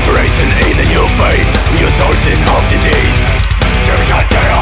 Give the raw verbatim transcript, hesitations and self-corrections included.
Operation in the new face. New sources of disease. Chemical chaos.